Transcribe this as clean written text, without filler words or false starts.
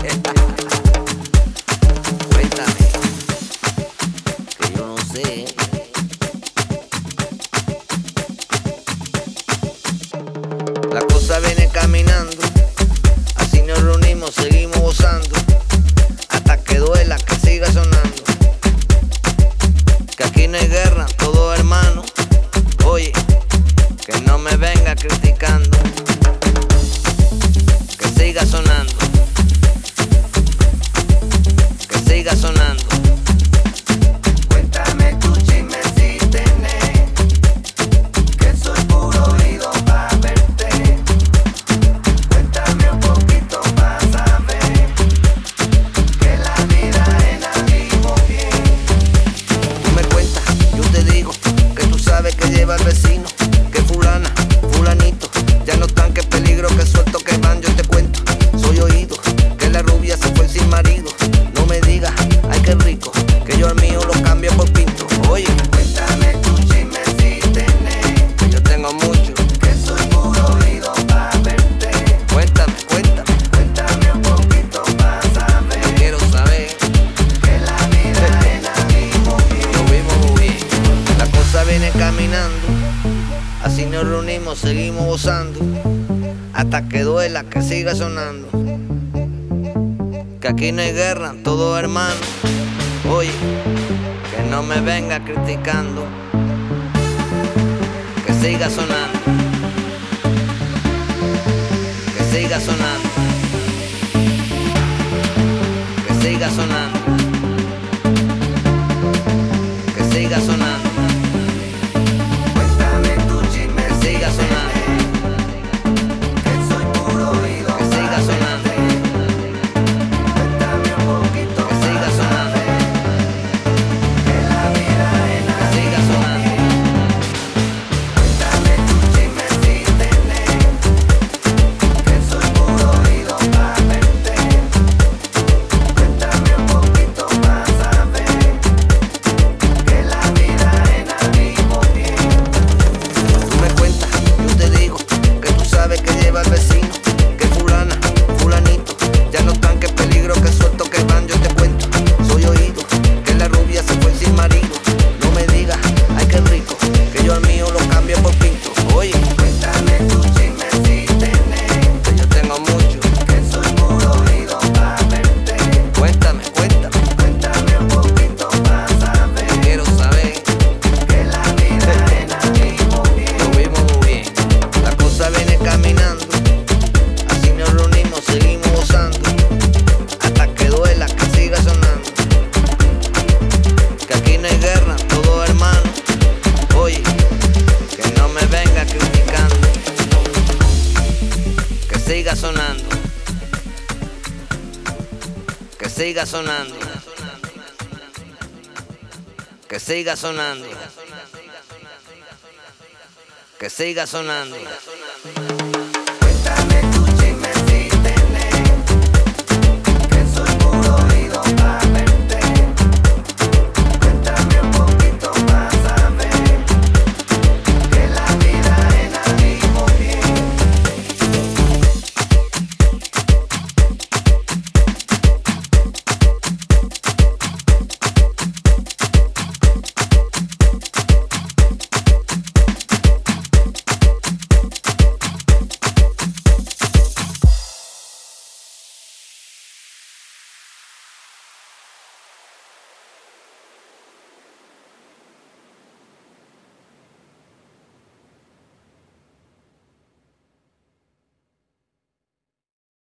Cuéntame, que yo no sé. La cosa viene caminando, así nos reunimos, seguimos gozando, hasta que duela, que siga sonando. Que aquí no hay guerra, todo hermano. Oye, que no me venga criticando. Que siga sonando. Que siga sonando. Cuéntame tu chisme si tenés, que soy puro oído pa' verte. Cuéntame un poquito pa' saber que la vida en la vivo bien. Tú me cuentas, yo te digo, que tú sabes que lleva el vecino, que fulana, fulanito, ya no están, que peligro, que suelto que van. Yo te cuento, soy oído, que la rubia se fue sin marido. No me digas, ay qué rico, que yo al mío lo cambio por pinto. Oye, Cuéntame tu chisme si tenés, que yo tengo mucho, que soy puro oído pa' verte. cuéntame, cuéntame, Cuéntame un poquito pa' saber quiero saber. que la vida en la vivo bien. Lo vimos muy bien, la cosa viene caminando, así nos reunimos, seguimos gozando, hasta que duela, que siga sonando. Que aquí no hay guerra, todo hermano. Oye, que no me venga criticando. Que siga sonando. Que siga sonando. Que siga sonando. Que siga sonando. Cuéntame tu chisme Que si siga sonando. tenés, que soy puro oído Que siga pa' sonando. verte. Cuéntame un poquito Que siga pa' sonando. saber que la vida en la Que siga vivo sonando. bien. Cuéntame tu chisme si tenés, que soy puro oído pa' verte. Cuéntame un poquito pa' saber que la vida en la vivo bien. Tú me cuentas, yo te digo, que tú sabes que lleva el vecino, que fulana, fulanito, ya no están, que peligro, que suelto que van. Yo te cuento, soy oído, que la rubia se fue sin marido. No me digas, ay qué rico, que yo al mío lo cambio por pinto. Oye, Cuéntame tu chisme si tenés, que yo tengo mucho, que soy puro oído pa' verte. cuéntame, cuéntame, Cuéntame un poquito pa' saber quiero saber. que la vida en la vivo bien. Lo vimos muy bien, la cosa viene caminando, así nos reunimos, seguimos gozando, hasta que duela, que siga sonando. Que aquí no hay guerra, todo hermano. Oye, que no me venga criticando. Que siga sonando. Que siga sonando. Que siga sonando. Que siga sonando.